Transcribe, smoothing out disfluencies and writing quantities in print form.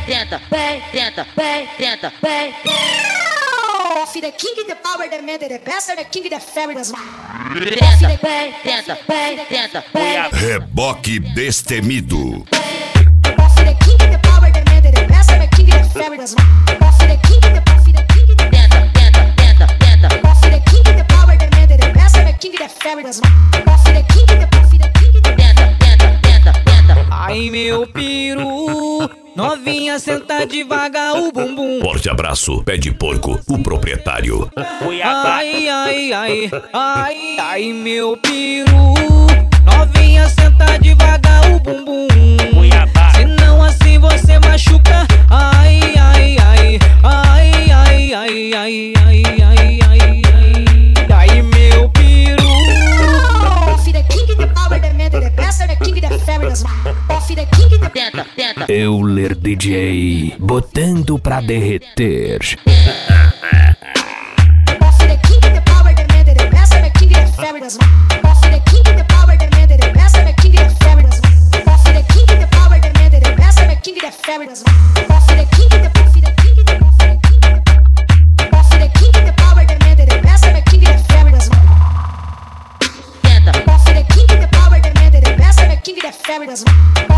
tenta, vem, tenta, vem, tenta, vem. Buffy the king, the power, the man, the best, the king, the fairy, the smart. Tenta, vem, tenta, vem, tenta, vem. Reboque Destemido. Buffy the king, the power, the man, the best, the king, the fairy, the smart. Buffy the king, the tenta, tenta, tenta, tenta. Buffy the king, the power, the man, the best, the king, the fairy, the smart. Buffy the king, the tenta, tenta, tenta, tenta. Ai meu peru, novinha senta devagar o bumbum. Forte abraço, pé de porco, o proprietário. Ai, ai, ai, ai, ai meu peru, novinha senta devagar o bumbum. Senão assim você machuca. Ai, ai, ai, ai, ai, ai, ai, ai, ai, ai, ai, ai meu peru. Buffy the king, the power, the man, the best, the king, the fairy, the smart. Buffy the king, the Tenta, tenta. Euler DJ, botando pra derreter. Buffy the king, the power, the man, the best, the king, the fairy, the smart. Buffy the king, the power, the man, the best, the king, the fairy, the smart. Buffy the king, the power, the man, the best, the king, the fairy, the smart. Buffy the king, the Buffy the king, the Buffy the king, the power, the man, the best, the king, the fairy, the smart. Tenta, Buffy the king, the power, the man, the best, the king, the fairy, the smart.